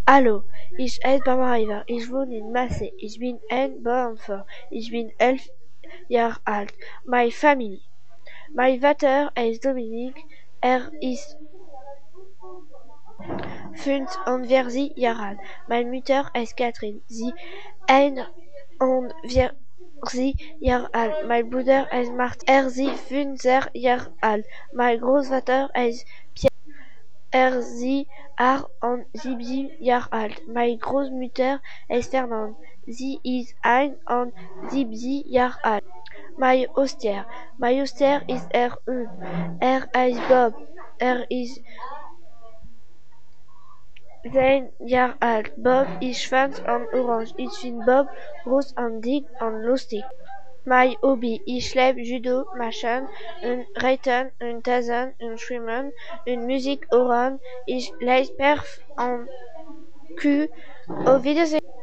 Hallo, ich heiße Barbara, ich wohne in Massey, ich bin ein Bauernfrau, ich bin 11 Jahre alt. My family. Mein Vater ist Dominik, er ist 45 Jahre alt. Meine Mutter ist Katrin, sie 41 Jahre alt. Mein Bruder ist Martin, er ist 50 Jahre alt. Mein Großvater ist Pierre, er ist 78 Jahre alt. Meine Großmutter ist Fernand, sie ist 71 Jahre alt. Mein Haustier ist er Hund, er ist Bob, er ist 10 Jahre alt. Bob ist schwarz und orange. Ich finde Bob groß und dick und lustig. Mein Hobby, ich liebe Judo, Machen und Reiten und Tanzen und Schwimmen und Musik hören. Ich lese Perf und Q. Auf Wiedersehen.